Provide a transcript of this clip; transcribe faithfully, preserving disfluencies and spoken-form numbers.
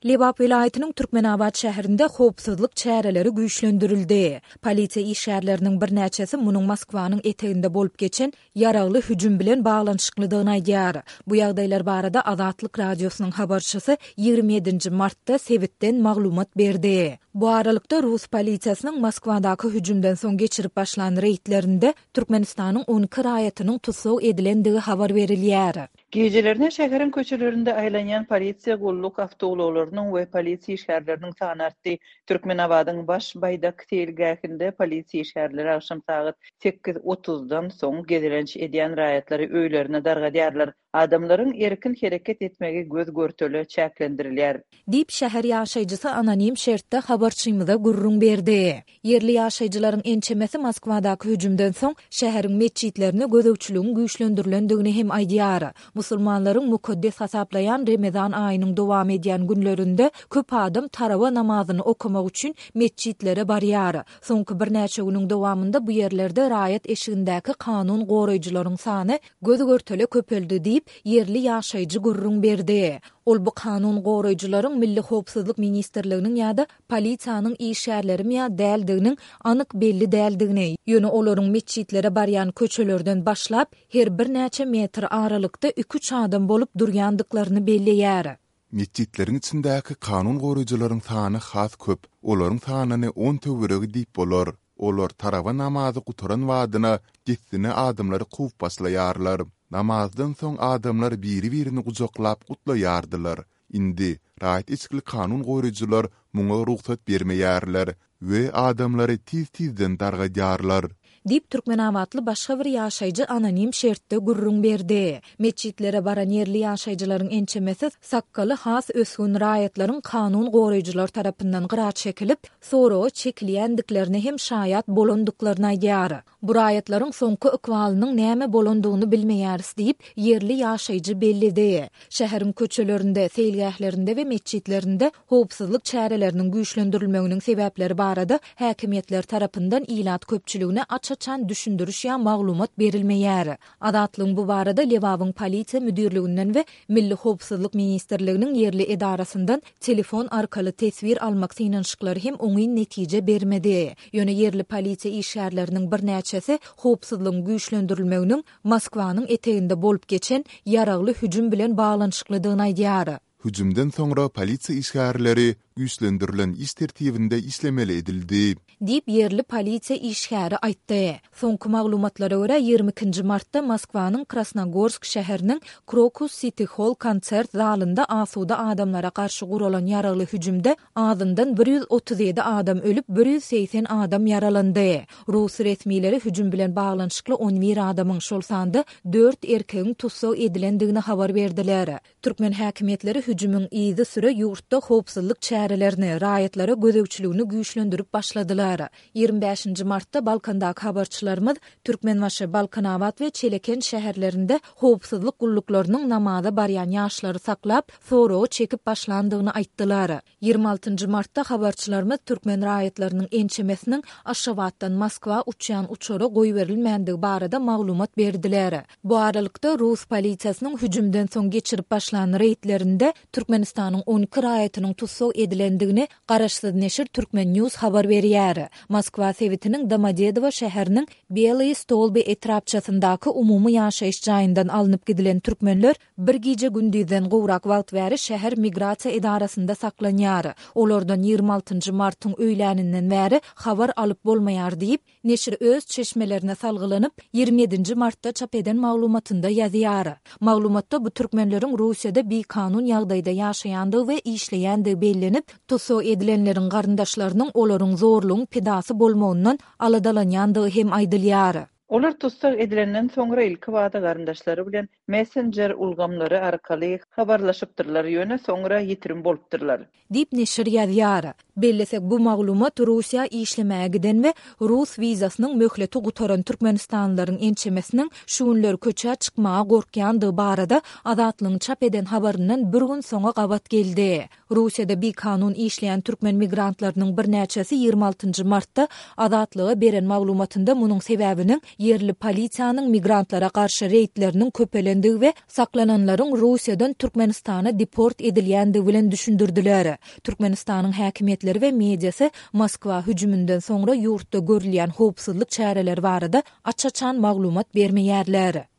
Lebap vilayetinin Türkmenabad şäherinde howpsuzlyk çäreleri güýçlendirildi. Polisiýa işgärleriniň bir näçesi munyň Moskwanyň eteginde bolup geçen ýaragly hüjüm bilen baglanşyklydygyny aýdýar. Bu ýagdaýlar barada Azatlyk radiosynyň habarçysy ýygrimi ýedinji martda Sewitden maglumat berdi. Bu aralykda Rus polisiýasynyň Moskwadaky hüjümden soň geçirip başlan reýtlerinde Türkmenistanyň on iki raýatynyň tutsak edilendigi habar berilýär. Gecelerine şäheriň köçelerinde aýlanýan polisiýa golluk awtogolarynyň we polisiýa işgärleriniň sany artdy. Türkmenabadyň baş Baydak teýilgähinde polisiýa işgärleri akşam saat sekiz otuzdan soň gezilenç edýän raýatlary öýlerine dargadýarlar. Adamlaryň erkin hereket etmegi göz görteli çäklendirilýär. Dip şäher ýaşaýjysy anonim şertde habarçymyza gurrun berdi. Yerli ýaşaýjylaryň ençemesi Moskwadaky hüjümden soň şäheriň meçitlerine gözegçiligiň güýçlendirilendigini hem aýdýar. Musulmanlaryň mukaddes hasaplayan Ramazan aýynyň dowam edýän günlerinde köp adam tarawa namazyny okumak üçin meçitlere barýar. Soňky bir näçe günüň dowamında bu ýerlerde raýat eşigindäki kanun goraýjylaryň sany göz görteli köpeldi diýip yerli ýaşaýjy gurrun berdi. Ol bu kanun goraýjylaryň Milli Howpsuzlyk Ministrliginiň ýa-da polisiýanyň işgärleri ýa däldiginiň anyk belli däldigini, ýöne olaryň meçitlere barýan köçelerden başlap her bir näçe metr aralykda iki üç adam bolup durýandyklaryny belliýär. Meçitlerin içindäki kanun goraýjylaryň sany has köp. Olaryň sanyny on töweregi diýip bolar. Olar tarawa namazy gutaran wadyna gitsine adamlary kuwup başlaýarlar. Namazdan soň adamlar biri-birini gujaklap gutlaýardylar. Indi raýat içkili kanun goraýjylar muňa ruhsat bermeýärler we adamlary tiz-tizden dargadýarlar. Dip Türkmenabatly başga bir ýaşaýjy anonim şertde gurrun berdi. Meçitlere baran yerli ýaşaýjylaryň ençemesi sakkaly has ösgün raýatlaryň kanun goraýjylar tarapyndan gyra çekilip, sonra çekilýändiklerini hem şaýat bolandyklaryny aýdýar. Bu raýatlaryň soňky ikwalynyň näme bolandygyny bilmeýäris diýip yerli ýaşaýjy bellidi. Şäheriň köçelerinde, seýilgählerinde we meçitlerinde howpsuzlyk çäreleriniň güýçlendirilmeginiň sebäpleri barada häkimetler tarapyndan ilat köpçüligine açaçan düşündürüş ya maglumat berilmeýär. Azatlygyň bu barada Lewabyň polisiýa müdirliginden we Milli Howpsuzlyk Ministrliginiň yerli edarasyndan telefon arkaly tesbir almak synanşyklary hem oňy netije bermedi. Ýöne yerli polisiýa işgärleriniň bir näçesi howpsuzlygyň güýçlendirilmeginiň Moskwanyň eteginde bolup geçen ýaragly hüjüm bilen baglanşyklydygyny aýdýar. Hüjümden soňra polisiýa işgärleri güýçlendirilen iş tertibinde işlemeli edildi. Dip yerli polisiýa işgäri aýtdy. Soňky maglumatlara görä ýygrimi ikinji martda Moskwanyň Krasnogorsk şäheriniň Krokus City Hall konsert zalynda asuda adamlara garşy guralan ýaragly hüjümde azyndan bir ýüz otuz ýedi adam ölüp bir ýüz seksen adam ýaralandy. Rus resmileri hüjüm bilen baglanşykly on bir adamyň şol sanda dört erkegiň tutsak edilendigini habar berdiler. Türkmen häkimetleri hüjümüň izi süre ýurtda howpsuzlyk çärelerini, raýatlara gözegçiligini güýçlendirip başladylar. ýygrimi beşinji martda Balkandaky habarçylarymyz Türkmenbaşy, Balkanabad we Çeleken şäherlerinde howpsuzlyk gulluklarının namaza barýan ýaşlary saklap, sonra çekip başlandygyny aýtdylar. ýygrimi altynjy martda habarçylarymyz Türkmen raýatlarynyň ençemesiniň Aşgabatdan Moskwa uçýan uçary goýberilmänligi barada maglumat berdiler. Bu aralykda Rus polisiýasynyň hüjümden soň geçirip başlan reýtlerinde Türkmenistanyň on iki raýatynyň tutsak edilendigini Garaşsyz neşir Türkmen News habar berýär. Moskwa Sewitiniň Domodedowo şäheriniň Belý Stolby etrapçasyndaky umumy ýaşaýyş jaýyndan alınıp gidilen türkmenler bir gije gündüzden gowrak wagt bäri şäher migrasiýa edarasynda saklanýar. Olardan ýygrimi altynjy martyň öýläninden bäri habar alyp bolmaýar diýip neşir öz çeşmelerine salgylanyp ýygrimi ýedinji martda çap eden maglumatynda ýazýar. Maglumatda bu türkmenleriň Russiýada bir kanun ýagdaýda ýaşaýandygy we işleýändigi bellenip, tutsak edilenleriň garyndaşlarynyň olaryň zorlugyň pedasy bolmagyndan aladalanýandygy hem aýdylýar. Olar tutsak edilenden soňra ilki wada garyndaşlary bilen Messenger ulgamlary arkaly habarlaşypdyrlar, ýöne soňra ýitirim bolupdyrlar. Dip neşir ýazýar. Bellesek bu maglumat Russiýa işlemäge giden we Rus wizasynyň möhleti gutaran Türkmenistanlylaryň ençemesiniň şu günler köçe çykmaga gorkýandygy barada Azatlygyň çap eden habaryndan bir gün soňa gabat geldi. Russiýada bir kanun işleýän türkmen migrantlarynyň bir näçesi ýygrimi altynjy martda Azatlyga beren maglumatynda munyň sebäbiniň yerli polisiýanyň migrantlara garşy reýtleriniň köpelendiği we saklananlaryň Russiýadan Türkmenistana deport edilýändigi bilen düşündirdiler. Türkmenistanyň häkimetleri we mediasy Moskwa hüjümünden soňra ýurtda görülýän howpsuzlyk çäreleri barada açaçan maglumat bermeýärler.